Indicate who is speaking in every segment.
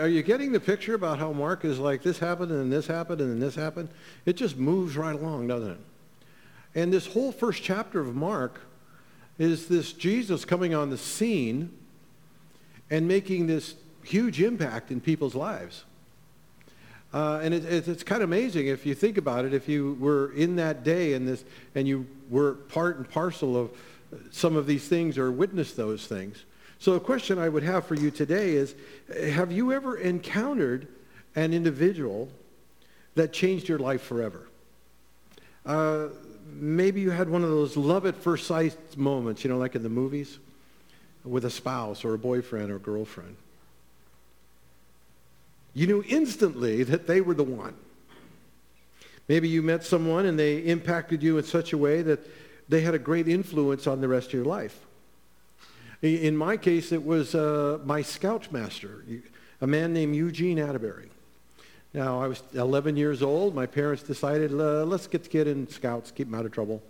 Speaker 1: Are you getting the picture about how Mark is like, this happened, and then this happened, and then this happened? It just moves right along, doesn't it? And this whole first chapter of Mark is this Jesus coming on the scene and making this huge impact in people's lives. And it's kind of amazing if you think about it, if you were in that day and you were part and parcel of some of these things or witnessed those things. So the question I would have for you today is, have you ever encountered an individual that changed your life forever? Maybe you had one of those love at first sight moments, like in the movies, with a spouse or a boyfriend or girlfriend. You knew instantly that they were the one. Maybe you met someone and they impacted you in such a way that they had a great influence on the rest of your life. In my case, it was my scoutmaster, a man named Eugene Atterbury. Now, I was 11 years old. My parents decided, let's get the kid in scouts, keep him out of trouble.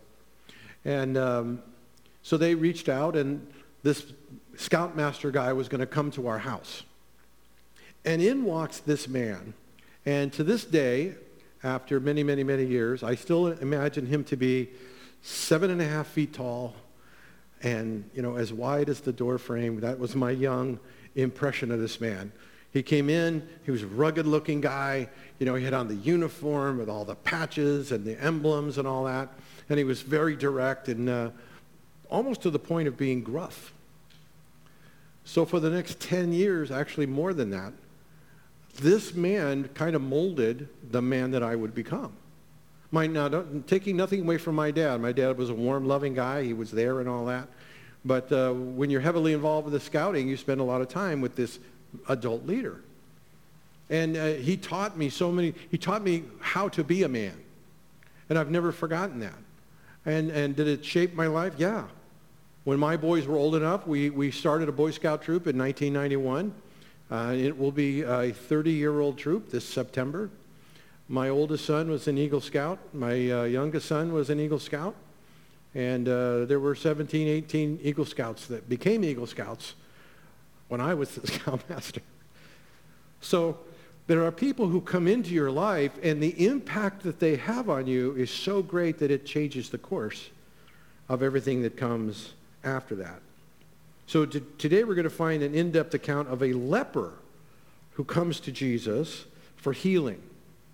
Speaker 1: And so they reached out, and this scoutmaster guy was going to come to our house. And in walks this man. And to this day, after many, many, many years, I still imagine him to be 7.5 feet tall and, as wide as the door frame. That was my young impression of this man. He came in, he was a rugged-looking guy. He had on the uniform with all the patches and the emblems and all that. And he was very direct and almost to the point of being gruff. So for the next 10 years, actually more than that, this man kind of molded the man that I would become. Taking nothing away from my dad. My dad was a warm, loving guy. He was there and all that. But when you're heavily involved with the scouting, you spend a lot of time with this adult leader. And he taught me how to be a man. And I've never forgotten that. And did it shape my life? Yeah. When my boys were old enough, we started a Boy Scout troop in 1991. It will be a 30-year-old troop this September. My oldest son was an Eagle Scout. My youngest son was an Eagle Scout. And there were 17, 18 Eagle Scouts that became Eagle Scouts when I was the Scoutmaster. So there are people who come into your life, and the impact that they have on you is so great that it changes the course of everything that comes after that. So today we're going to find an in-depth account of a leper who comes to Jesus for healing.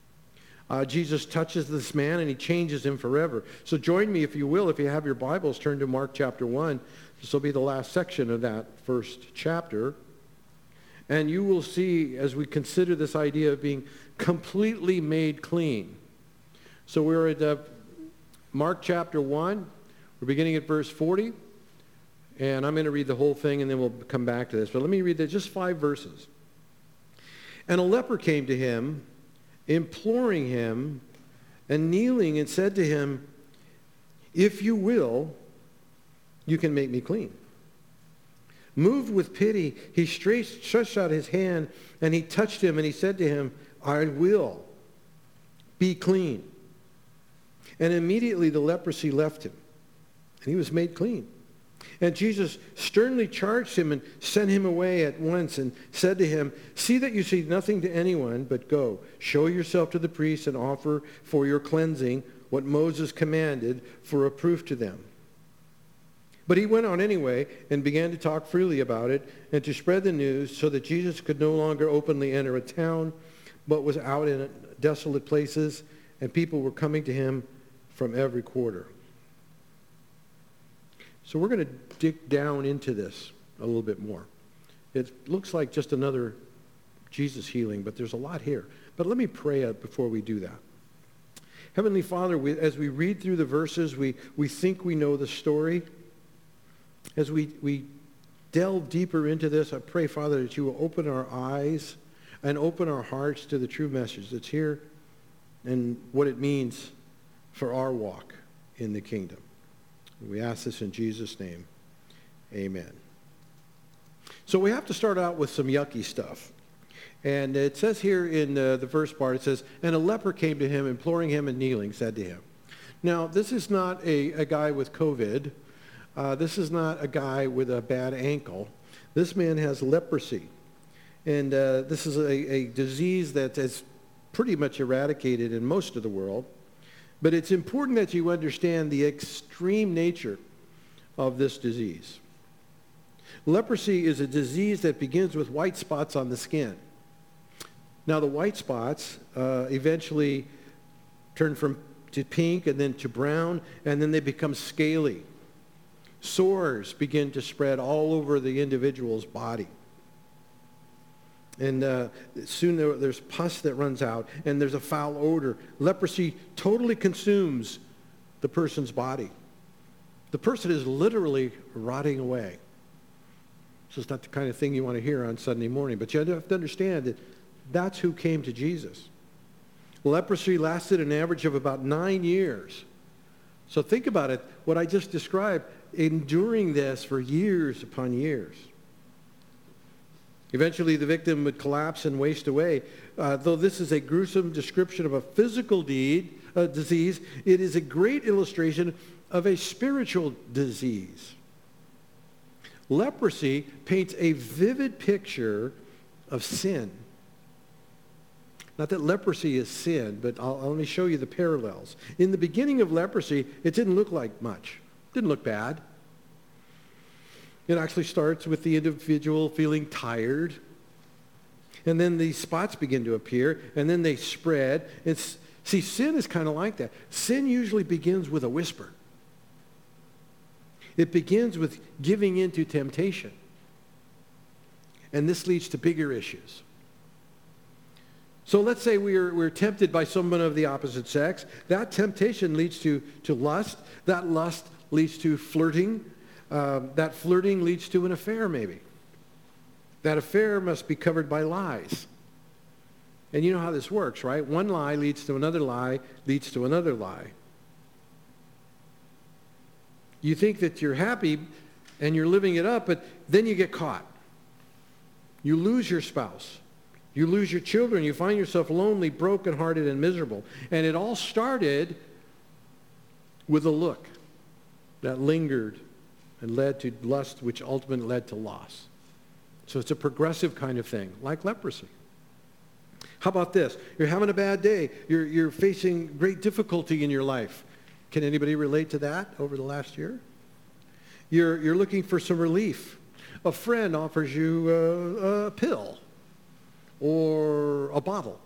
Speaker 1: Jesus touches this man and he changes him forever. So join me, if you will, if you have your Bibles, turn to Mark chapter 1. This will be the last section of that first chapter. And you will see, as we consider this idea of being completely made clean. So we're at Mark chapter 1. We're beginning at verse 40. And I'm going to read the whole thing, and then we'll come back to this. But let me read just 5 verses. And a leper came to him, imploring him, and kneeling, and said to him, "If you will, you can make me clean." Moved with pity, he stretched out his hand, and he touched him, and he said to him, "I will. Be clean." And immediately the leprosy left him, and he was made clean. And Jesus sternly charged him and sent him away at once and said to him, "See that you say nothing to anyone, but go, show yourself to the priests and offer for your cleansing what Moses commanded for a proof to them." But he went on anyway and began to talk freely about it and to spread the news, so that Jesus could no longer openly enter a town, but was out in desolate places, and people were coming to him from every quarter. So we're going to dig down into this a little bit more. It looks like just another Jesus healing, but there's a lot here. But let me pray before we do that. Heavenly Father, as we read through the verses, we think we know the story. As we delve deeper into this, I pray, Father, that you will open our eyes and open our hearts to the true message that's here and what it means for our walk in the kingdom. We ask this in Jesus' name. Amen. So we have to start out with some yucky stuff. And it says here in the first part, it says, "And a leper came to him, imploring him and kneeling, said to him." Now, this is not a guy with COVID. This is not a guy with a bad ankle. This man has leprosy. And this is a disease that is pretty much eradicated in most of the world. But it's important that you understand the extreme nature of this disease. Leprosy is a disease that begins with white spots on the skin. Now, the white spots eventually turn to pink and then to brown, and then they become scaly. Sores begin to spread all over the individual's body. And soon there's pus that runs out, and there's a foul odor. Leprosy totally consumes the person's body. The person is literally rotting away. This is not the kind of thing you want to hear on Sunday morning, but you have to understand that that's who came to Jesus. Leprosy lasted an average of about 9 years. So think about it, what I just described, enduring this for years upon years. Eventually, the victim would collapse and waste away. Though this is a gruesome description of a physical disease, it is a great illustration of a spiritual disease. Leprosy paints a vivid picture of sin. Not that leprosy is sin, but let me show you the parallels. In the beginning of leprosy, it didn't look like much. It didn't look bad. It actually starts with the individual feeling tired. And then these spots begin to appear, and then they spread. See, sin is kind of like that. Sin usually begins with a whisper. It begins with giving in to temptation. And this leads to bigger issues. So let's say we're tempted by someone of the opposite sex. That temptation leads to lust. That lust leads to flirting. That flirting leads to an affair, maybe. That affair must be covered by lies. And you know how this works, right? One lie leads to another lie, leads to another lie. You think that you're happy and you're living it up, but then you get caught. You lose your spouse. You lose your children. You find yourself lonely, brokenhearted, and miserable. And it all started with a look that lingered and led to lust, which ultimately led to loss. So it's a progressive kind of thing, like leprosy. How about this? You're having a bad day. You're facing great difficulty in your life. Can anybody relate to that over the last year? You're looking for some relief. A friend offers you a pill or a bottle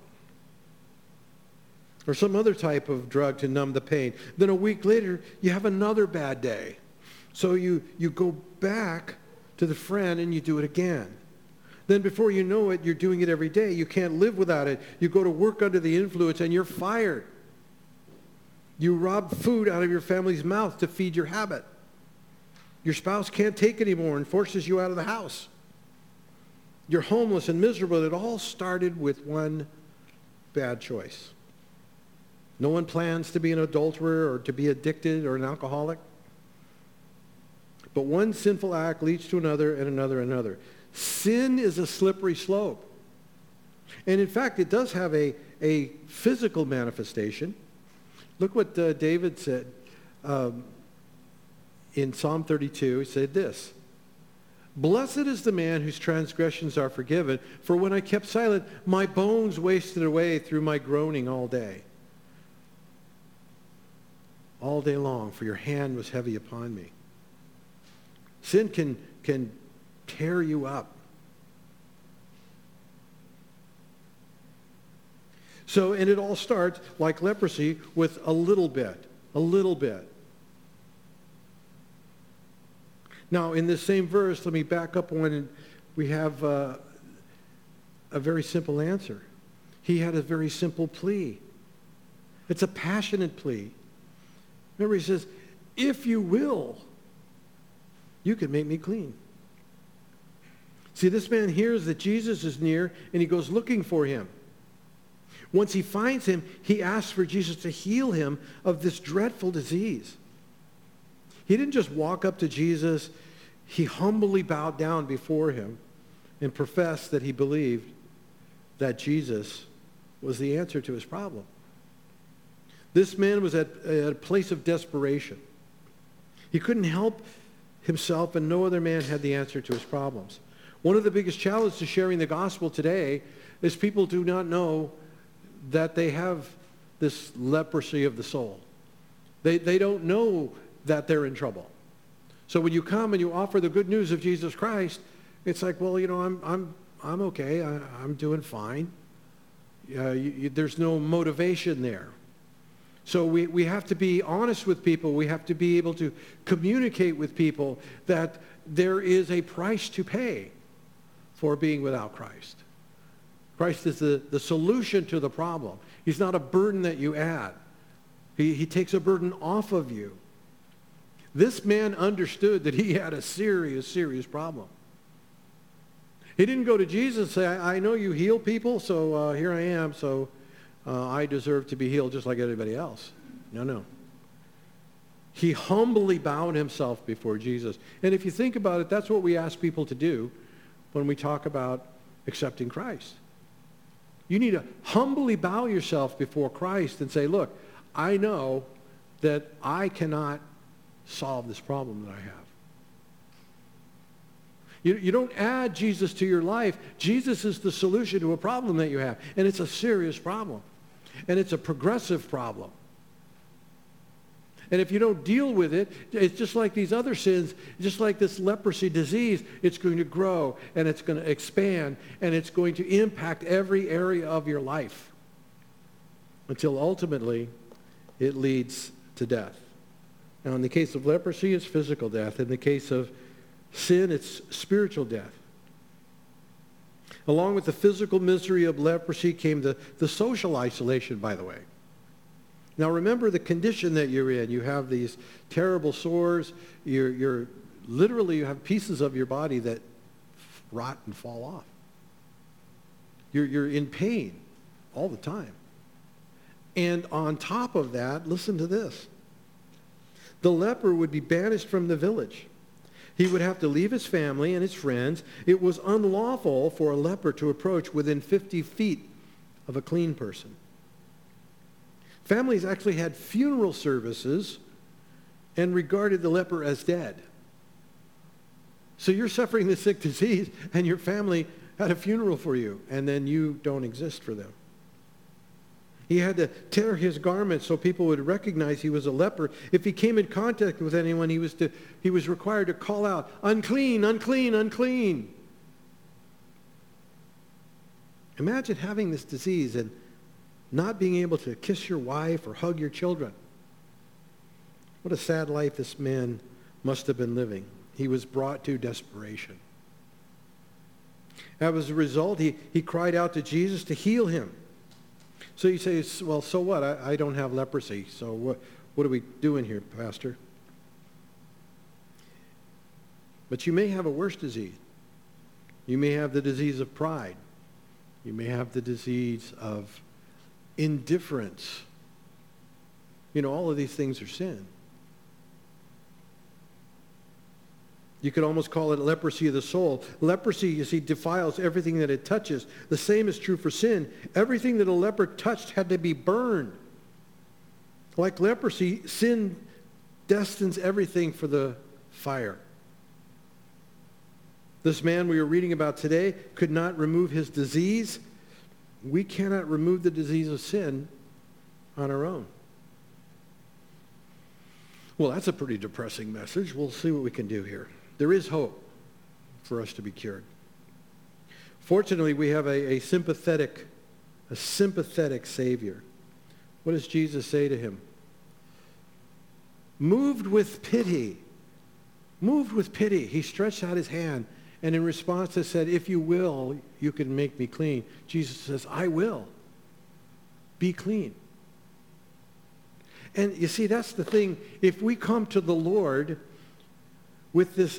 Speaker 1: or some other type of drug to numb the pain. Then a week later, you have another bad day. So you go back to the friend and you do it again. Then before you know it, you're doing it every day. You can't live without it. You go to work under the influence and you're fired. You rob food out of your family's mouth to feed your habit. Your spouse can't take anymore and forces you out of the house. You're homeless and miserable. It all started with one bad choice. No one plans to be an adulterer or to be addicted or an alcoholic. But one sinful act leads to another and another and another. Sin is a slippery slope. And in fact, it does have a physical manifestation. Look what David said in Psalm 32. He said this, "Blessed is the man whose transgressions are forgiven, for when I kept silent, my bones wasted away through my groaning all day. All day long, for your hand was heavy upon me." Sin can tear you up. So, and it all starts, like leprosy, with a little bit. A little bit. Now, in this same verse, let me back up one, and we have a very simple answer. He had a very simple plea. It's a passionate plea. Remember, he says, "If you will, you can make me clean." See, this man hears that Jesus is near, and he goes looking for him. Once he finds him, he asks for Jesus to heal him of this dreadful disease. He didn't just walk up to Jesus. He humbly bowed down before him and professed that he believed that Jesus was the answer to his problem. This man was at a place of desperation. He couldn't help himself, and no other man had the answer to his problems. One of the biggest challenges to sharing the gospel today is people do not know that they have this leprosy of the soul. They don't know that they're in trouble. So when you come and you offer the good news of Jesus Christ, it's like, well, I'm okay. I'm doing fine. There's no motivation there. So we have to be honest with people. We have to be able to communicate with people that there is a price to pay for being without Christ. Christ is the solution to the problem. He's not a burden that you add. He takes a burden off of you. This man understood that he had a serious, serious problem. He didn't go to Jesus and say, I know you heal people, so here I am, so I deserve to be healed just like everybody else. No. He humbly bowed himself before Jesus. And if you think about it, that's what we ask people to do when we talk about accepting Christ. You need to humbly bow yourself before Christ and say, look, I know that I cannot solve this problem that I have. You don't add Jesus to your life. Jesus is the solution to a problem that you have. And it's a serious problem. And it's a progressive problem. And if you don't deal with it, it's just like these other sins, just like this leprosy disease, it's going to grow and it's going to expand and it's going to impact every area of your life until ultimately it leads to death. Now, in the case of leprosy, it's physical death. In the case of sin, it's spiritual death. Along with the physical misery of leprosy came the social isolation, by the way. Now remember the condition that you're in. You have these terrible sores. You're literally, you have pieces of your body that rot and fall off. You're in pain all the time. And on top of that, listen to this. The leper would be banished from the village. He would have to leave his family and his friends. It was unlawful for a leper to approach within 50 feet of a clean person. Families actually had funeral services and regarded the leper as dead. So you're suffering this sick disease and your family had a funeral for you and then you don't exist for them. He had to tear his garments so people would recognize he was a leper. If he came in contact with anyone, he was required to call out, unclean, unclean, unclean. Imagine having this disease and not being able to kiss your wife or hug your children. What a sad life this man must have been living. He was brought to desperation. As a result, he cried out to Jesus to heal him. So you say, well, so what? I don't have leprosy. So what are we doing here, Pastor? But you may have a worse disease. You may have the disease of pride. You may have the disease of indifference. All of these things are sin. You could almost call it leprosy of the soul. Leprosy, you see, defiles everything that it touches. The same is true for sin. Everything that a leper touched had to be burned. Like leprosy, sin destines everything for the fire. This man we are reading about today could not remove his disease. We cannot remove the disease of sin on our own. Well, that's a pretty depressing message. We'll see what we can do here. There is hope for us to be cured. Fortunately, we have a sympathetic Savior. What does Jesus say to him? Moved with pity, he stretched out his hand, and in response he said, if you will, you can make me clean. Jesus says, I will. Be clean. And you see, that's the thing. If we come to the Lord with this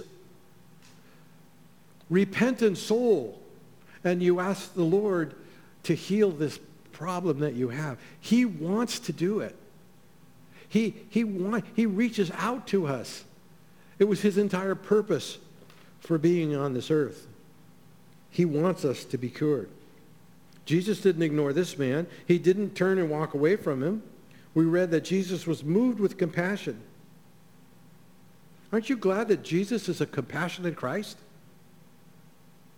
Speaker 1: repentant soul, and you ask the Lord to heal this problem that you have, he wants to do it. He reaches out to us. It was his entire purpose for being on this earth. He wants us to be cured. Jesus didn't ignore this man. He didn't turn and walk away from him. We read that Jesus was moved with compassion. Aren't you glad that Jesus is a compassionate Christ?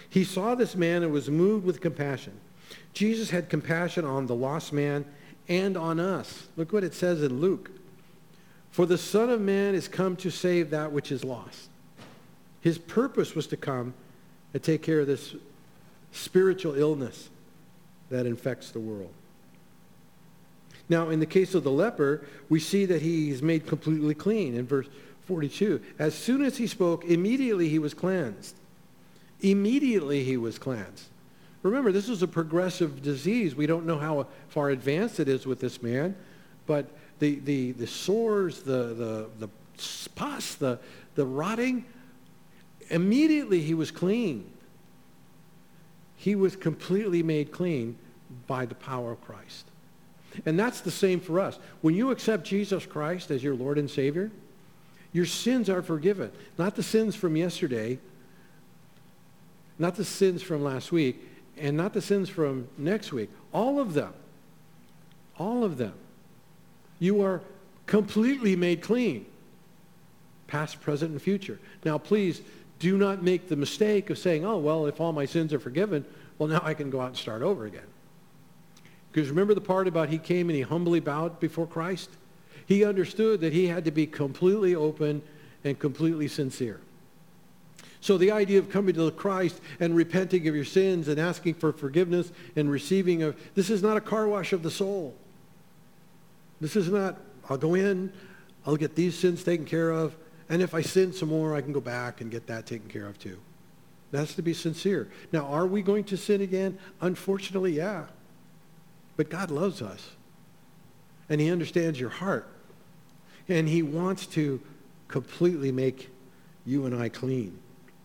Speaker 1: He saw this man and was moved with compassion. Jesus had compassion on the lost man and on us. Look what it says in Luke. For the Son of Man is come to save that which is lost. His purpose was to come and take care of this spiritual illness that infects the world. Now, in the case of the leper, we see that he's made completely clean in verse 42. As soon as he spoke, immediately he was cleansed. Immediately he was cleansed. Remember, this is a progressive disease. We don't know how far advanced it is with this man, but the sores, the pus, the rotting, immediately he was clean. He was completely made clean by the power of Christ. And that's the same for us. When you accept Jesus Christ as your Lord and Savior, your sins are forgiven. Not the sins from yesterday, not the sins from last week, and not the sins from next week. All of them. All of them. You are completely made clean. Past, present, and future. Now, please do not make the mistake of saying, oh, well, if all my sins are forgiven, well, now I can go out and start over again. Because remember the part about he came and he humbly bowed before Christ? He understood that he had to be completely open and completely sincere. So the idea of coming to Christ and repenting of your sins and asking for forgiveness and receiving this is not a car wash of the soul. This is not, I'll go in, I'll get these sins taken care of, and if I sin some more, I can go back and get that taken care of too. That's to be sincere. Now, are we going to sin again? Unfortunately, yeah. But God loves us. And he understands your heart. And he wants to completely make you and I clean.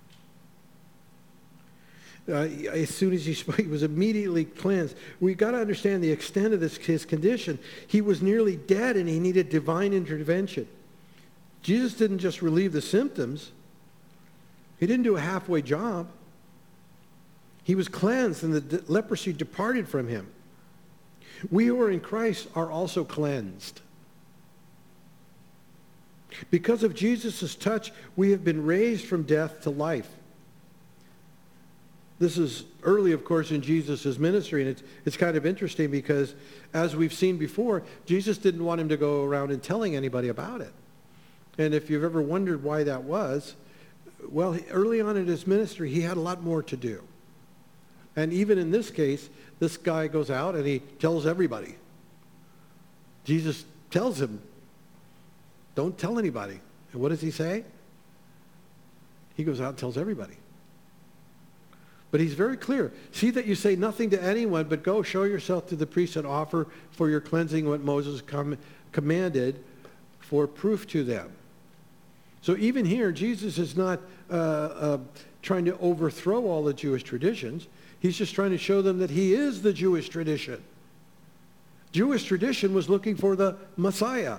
Speaker 1: As soon as he spoke, he was immediately cleansed. We've got to understand the extent of his condition. He was nearly dead and he needed divine intervention. Jesus didn't just relieve the symptoms. He didn't do a halfway job. He was cleansed and the leprosy departed from him. We who are in Christ are also cleansed. Because of Jesus' touch, we have been raised from death to life. This is early, of course, in Jesus' ministry, and it's kind of interesting because, as we've seen before, Jesus didn't want him to go around and telling anybody about it. And if you've ever wondered why that was, well, early on in his ministry, he had a lot more to do. And even in this case, this guy goes out and he tells everybody. Jesus tells him, don't tell anybody. And what does he say? He goes out and tells everybody. But he's very clear. See that you say nothing to anyone, but go show yourself to the priest and offer for your cleansing what Moses commanded for proof to them. So even here, Jesus is not trying to overthrow all the Jewish traditions. He's just trying to show them that he is the Jewish tradition. Jewish tradition was looking for the Messiah.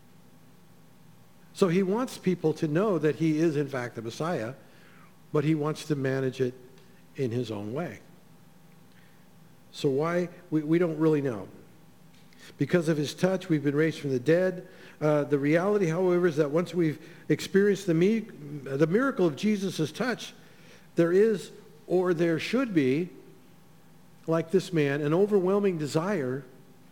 Speaker 1: So he wants people to know that he is, in fact, the Messiah, but he wants to manage it in his own way. So why? We don't really know. Because of his touch, we've been raised from the dead. The reality, however, is that once we've experienced the miracle of Jesus' touch, there is, or there should be, like this man, an overwhelming desire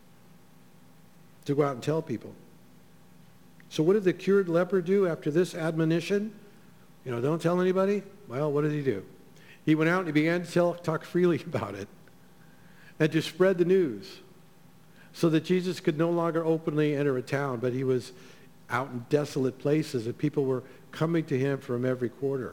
Speaker 1: to go out and tell people. So what did the cured leper do after this admonition? Don't tell anybody. Well, what did he do? He went out and he began to talk freely about it and to spread the news so that Jesus could no longer openly enter a town, but he was out in desolate places and people were coming to him from every quarter.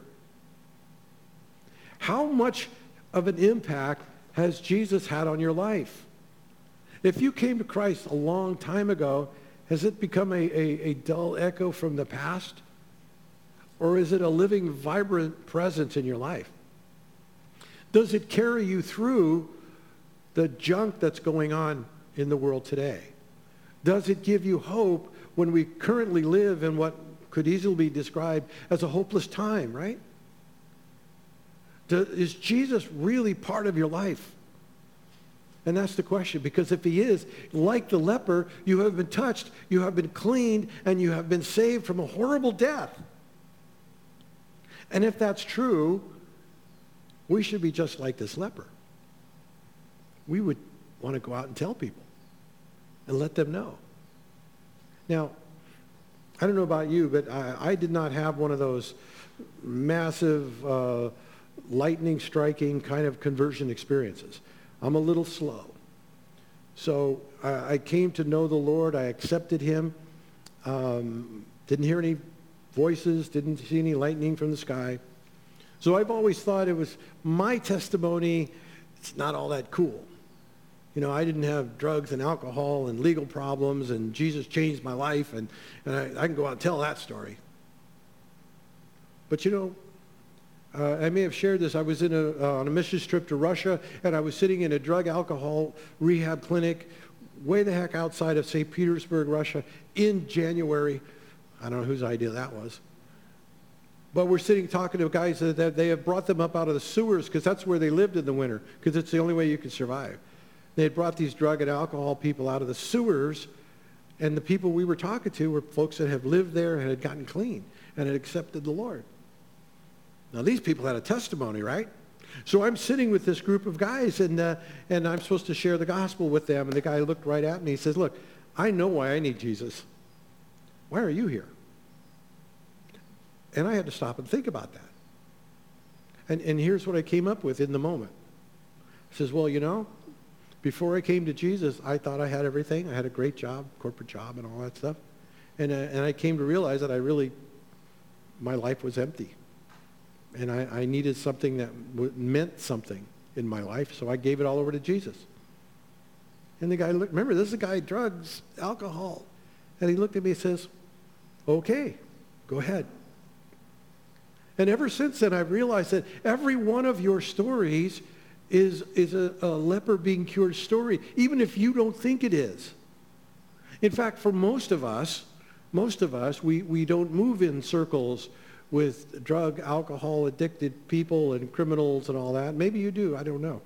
Speaker 1: How much of an impact has Jesus had on your life? If you came to Christ a long time ago, has it become a dull echo from the past? Or is it a living, vibrant presence in your life? Does it carry you through the junk that's going on in the world today? Does it give you hope when we currently live in what could easily be described as a hopeless time, right? Is Jesus really part of your life? And that's the question, because if he is, like the leper, you have been touched, you have been cleaned, and you have been saved from a horrible death. And if that's true, We should be just like this leper. We would want to go out and tell people and let them know. Now, I don't know about you, but I did not have one of those massive, lightning striking kind of conversion experiences. I'm a little slow. So I came to know the Lord. I accepted him. Didn't hear any voices, didn't see any lightning from the sky. So I've always thought it was my testimony. It's not all that cool. You know, I didn't have drugs and alcohol and legal problems, and Jesus changed my life, and I can go out and tell that story. But you know, I may have shared this. I was on a mission trip to Russia, and I was sitting in a drug alcohol rehab clinic way the heck outside of St. Petersburg, Russia, in January. I don't know whose idea that was. But we're sitting talking to guys that they have brought them up out of the sewers because that's where they lived in the winter, because it's the only way you can survive. They had brought these drug and alcohol people out of the sewers, and the people we were talking to were folks that have lived there and had gotten clean and had accepted the Lord. Now, these people had a testimony, right? So I'm sitting with this group of guys, and I'm supposed to share the gospel with them, and the guy looked right at me. He says, look, I know why I need Jesus. Why are you here? And I had to stop and think about that. And here's what I came up with in the moment. He says, well, you know, before I came to Jesus, I thought I had everything. I had a great job, corporate job, and all that stuff. And I came to realize that my life was empty. And I needed something that meant something in my life, so I gave it all over to Jesus. And the guy looked, remember, this is a guy, drugs, alcohol. And he looked at me and says, okay, go ahead. And ever since then, I've realized that every one of your stories is a leper being cured story, even if you don't think it is. In fact, for most of us, we don't move in circles with drug, alcohol, addicted people and criminals and all that. Maybe you do, I don't know.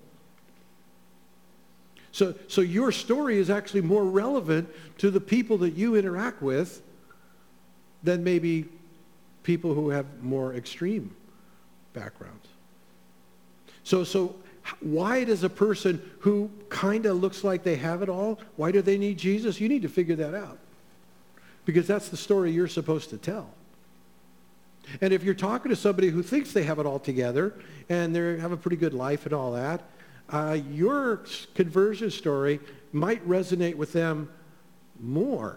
Speaker 1: So your story is actually more relevant to the people that you interact with than maybe people who have more extreme backgrounds. So why does a person who kind of looks like they have it all, why do they need Jesus? You need to figure that out. Because that's the story you're supposed to tell. And if you're talking to somebody who thinks they have it all together and they have a pretty good life and all that, your conversion story might resonate with them more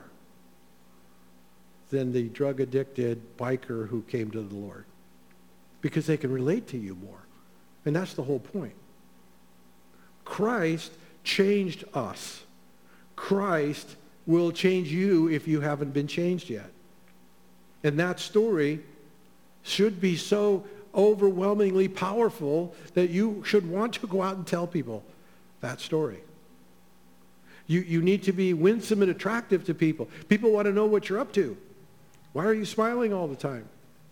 Speaker 1: than the drug-addicted biker who came to the Lord. Because they can relate to you more. And that's the whole point. Christ changed us. Christ will change you if you haven't been changed yet. And that story should be so overwhelmingly powerful that you should want to go out and tell people that story. You need to be winsome and attractive to people. People want to know what you're up to. Why are you smiling all the time?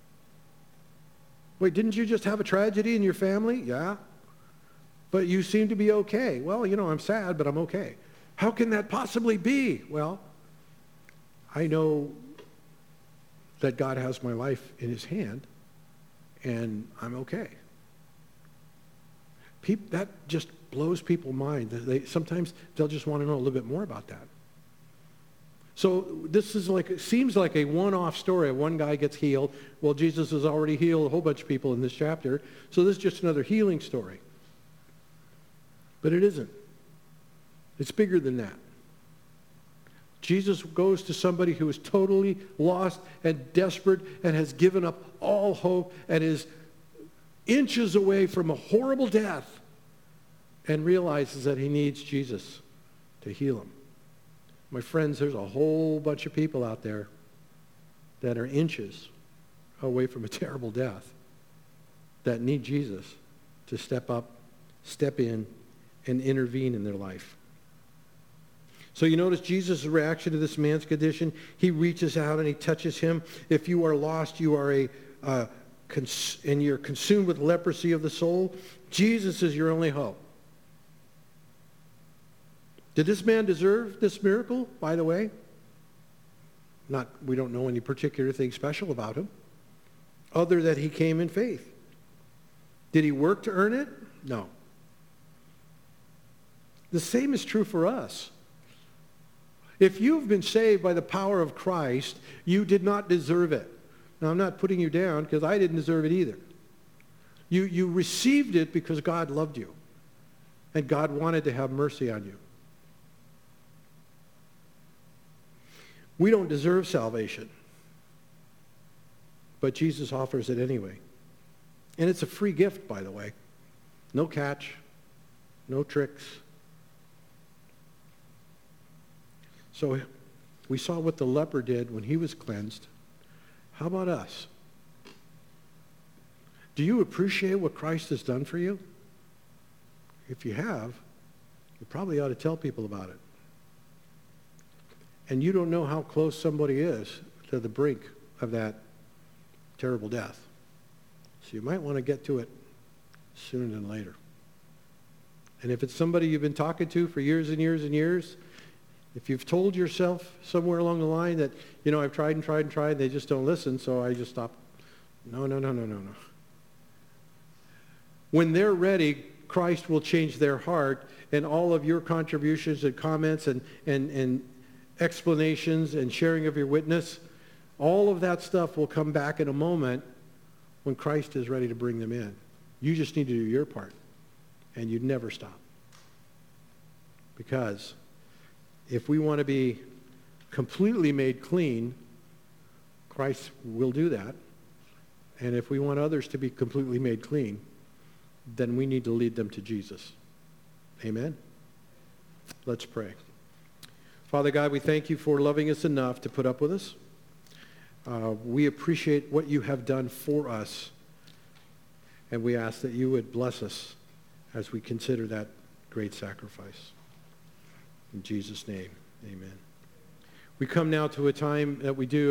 Speaker 1: Wait, didn't you just have a tragedy in your family? Yeah. But you seem to be okay. Well, you know, I'm sad, but I'm okay. How can that possibly be? Well, I know that God has my life in his hand, and I'm okay. That just blows people's mind. Sometimes they'll just want to know a little bit more about that. So this is seems like a one-off story. One guy gets healed. Well, Jesus has already healed a whole bunch of people in this chapter, so this is just another healing story. But it isn't. It's bigger than that. Jesus goes to somebody who is totally lost and desperate and has given up all hope and is inches away from a horrible death and realizes that he needs Jesus to heal him. My friends, there's a whole bunch of people out there that are inches away from a terrible death that need Jesus to step up, step in, and intervene in their life. So you notice Jesus' reaction to this man's condition. He reaches out and he touches him. If you are lost, you are and you're consumed with leprosy of the soul, Jesus is your only hope. Did this man deserve this miracle, by the way? We don't know any particular thing special about him, other than he came in faith. Did he work to earn it? No. The same is true for us. If you've been saved by the power of Christ, you did not deserve it. Now, I'm not putting you down because I didn't deserve it either. You received it because God loved you. And God wanted to have mercy on you. We don't deserve salvation. But Jesus offers it anyway. And it's a free gift, by the way. No catch. No tricks. So we saw what the leper did when he was cleansed. How about us? Do you appreciate what Christ has done for you? If you have, you probably ought to tell people about it. And you don't know how close somebody is to the brink of that terrible death. So you might want to get to it sooner than later. And if it's somebody you've been talking to for years and years and years, if you've told yourself somewhere along the line that, I've tried and tried and tried, they just don't listen, so I just stop. No. When they're ready, Christ will change their heart, and all of your contributions and comments and explanations and sharing of your witness, all of that stuff will come back in a moment when Christ is ready to bring them in. You just need to do your part, and you'd never stop. Because if we want to be completely made clean, Christ will do that. And if we want others to be completely made clean, then we need to lead them to Jesus. Amen? Let's pray. Father God, we thank you for loving us enough to put up with us. We appreciate what you have done for us. And we ask that you would bless us as we consider that great sacrifice. In Jesus' name, amen. We come now to a time that we do